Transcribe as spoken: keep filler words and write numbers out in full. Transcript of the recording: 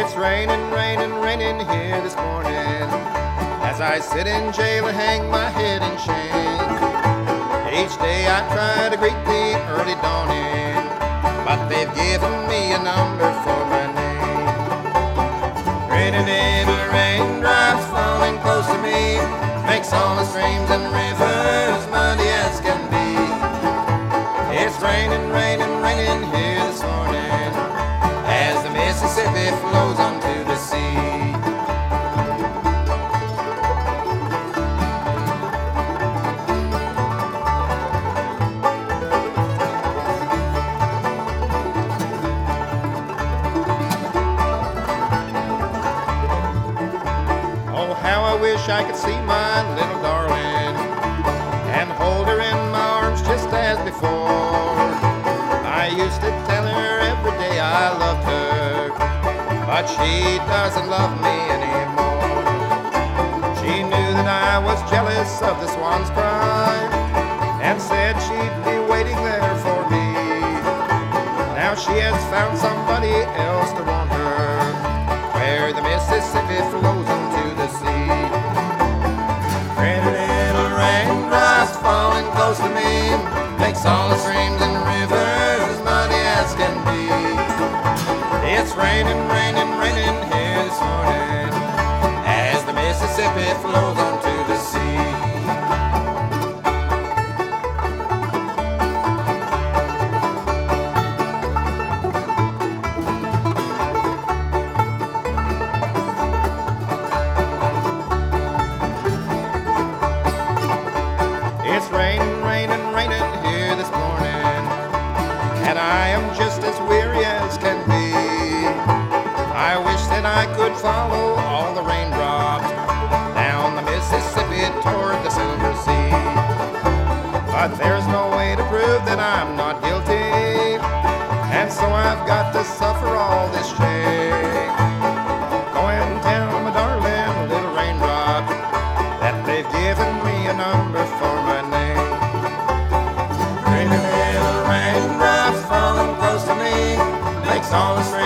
It's raining, raining, raining here this morning as I sit in jail and hang my head in shame. Each day I try to greet the early dawning, but they've given me a number for my name. Raining little raindrops falling close to me makes all the streams and rivers muddy as can be. It's raining, raining, raining here this morning as the Mississippi flows onto the sea. Oh, how I wish I could see my little darling and hold her in my arms just as before. I used to tell her every day I loved her, but she doesn't love me anymore. She knew that I was jealous of the swan's cry and said she'd be waiting there for me. Now she has found somebody else to want her where the Mississippi flows into the sea. Pretty little raindrops falling close to me makes all the streams and rivers muddy as can be. It's raining, raining, raining here this morning as the Mississippi flows onto the sea. It's raining, raining, raining here this morning, and I am just as weary as can be. I wish that I could follow all the raindrops down the Mississippi toward the Silver Sea. But there's no way to prove that I'm not guilty, and so I've got to suffer all this shame. Go and tell my darling little raindrop that they've given me a number for my name. Pretty little raindrops falling close to me makes all the